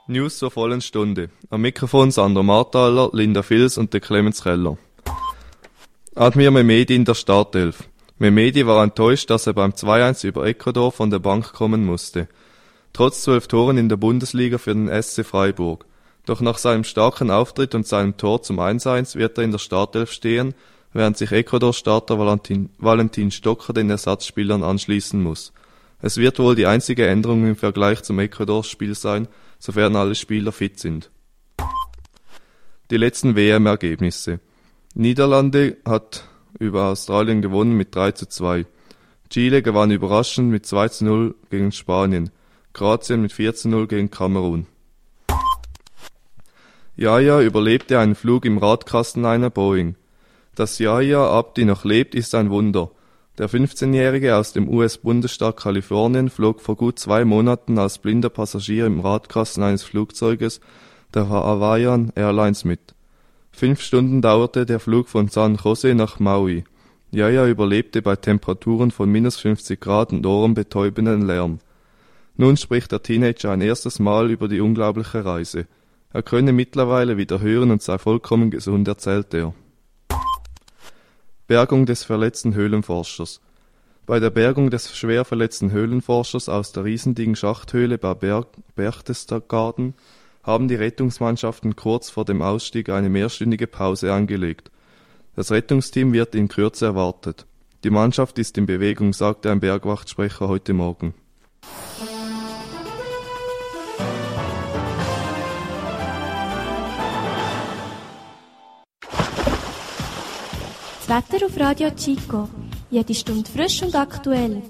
News zur vollen Stunde. Am Mikrofon Sandro Marthaler, Linda Fils und der Clemens Keller. Admir Mehmedi in der Startelf. Mehmedi war enttäuscht, dass er beim 2-1 über Ecuador von der Bank kommen musste. Trotz 12 Toren in der Bundesliga für den SC Freiburg. Doch nach seinem starken Auftritt und seinem Tor zum 1-1 wird er in der Startelf stehen, während sich Ecuador-Starter Valentin Stocker den Ersatzspielern anschließen muss. Es wird wohl die einzige Änderung im Vergleich zum Ecuador-Spiel sein, sofern alle Spieler fit sind. Die letzten WM-Ergebnisse. Niederlande hat über Australien gewonnen mit 3:2. Chile gewann überraschend mit 2:0 gegen Spanien. Kroatien mit 4:0 gegen Kamerun. Yahya überlebte einen Flug im Radkasten einer Boeing. Dass Yahya Abdi noch lebt, ist ein Wunder. Der 15-Jährige aus dem US-Bundesstaat Kalifornien flog vor gut 2 Monaten als blinder Passagier im Radkasten eines Flugzeuges der Hawaiian Airlines mit. 5 Stunden dauerte der Flug von San Jose nach Maui. Yahya überlebte bei Temperaturen von -50 Grad und ohrenbetäubenden Lärm. Nun spricht der Teenager ein erstes Mal über die unglaubliche Reise. Er könne mittlerweile wieder hören und sei vollkommen gesund, erzählt er. Bergung des verletzten Höhlenforschers. Bei der Bergung des schwer verletzten Höhlenforschers aus der riesendicken Schachthöhle bei Berchtesgaden haben die Rettungsmannschaften kurz vor dem Ausstieg eine mehrstündige Pause eingelegt. Das Rettungsteam wird in Kürze erwartet. Die Mannschaft ist in Bewegung, sagte ein Bergwachtsprecher heute Morgen. Das Wetter auf Radio Chico. Jede Stunde frisch und aktuell.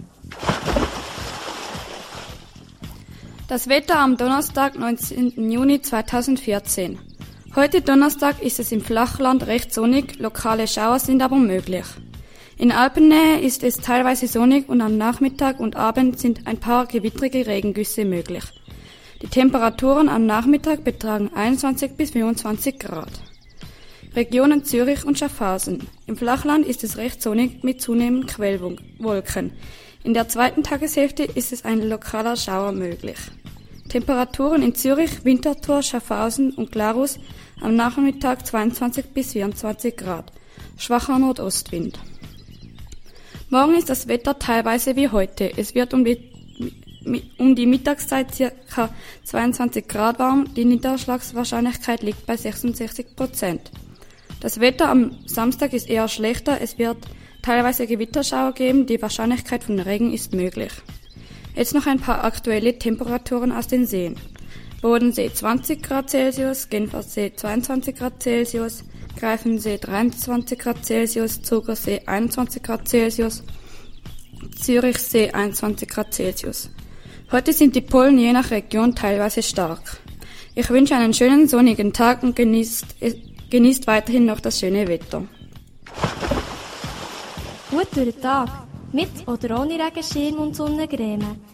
Das Wetter am Donnerstag, 19. Juni 2014. Heute Donnerstag ist es im Flachland recht sonnig, lokale Schauer sind aber möglich. In Alpennähe ist es teilweise sonnig und am Nachmittag und Abend sind ein paar gewittrige Regengüsse möglich. Die Temperaturen am Nachmittag betragen 21 bis 25 Grad. Regionen Zürich und Schaffhausen. Im Flachland ist es recht sonnig mit zunehmenden Quellwolken. In der zweiten Tageshälfte ist es ein lokaler Schauer möglich. Temperaturen in Zürich, Winterthur, Schaffhausen und Glarus am Nachmittag 22 bis 24 Grad. Schwacher Nordostwind. Morgen ist das Wetter teilweise wie heute. Es wird um die Mittagszeit ca. 22 Grad warm. Die Niederschlagswahrscheinlichkeit liegt bei 66%. Das Wetter am Samstag ist eher schlechter, es wird teilweise Gewitterschauer geben, die Wahrscheinlichkeit von Regen ist möglich. Jetzt noch ein paar aktuelle Temperaturen aus den Seen. Bodensee 20 Grad Celsius, Genfersee 22 Grad Celsius, Greifensee 23 Grad Celsius, Zugersee 21 Grad Celsius, Zürichsee 21 Grad Celsius. Heute sind die Pollen je nach Region teilweise stark. Ich wünsche einen schönen sonnigen Tag und genießt weiterhin noch das schöne Wetter. Gut durch den Tag, mit oder ohne Regenschirm und Sonnencreme.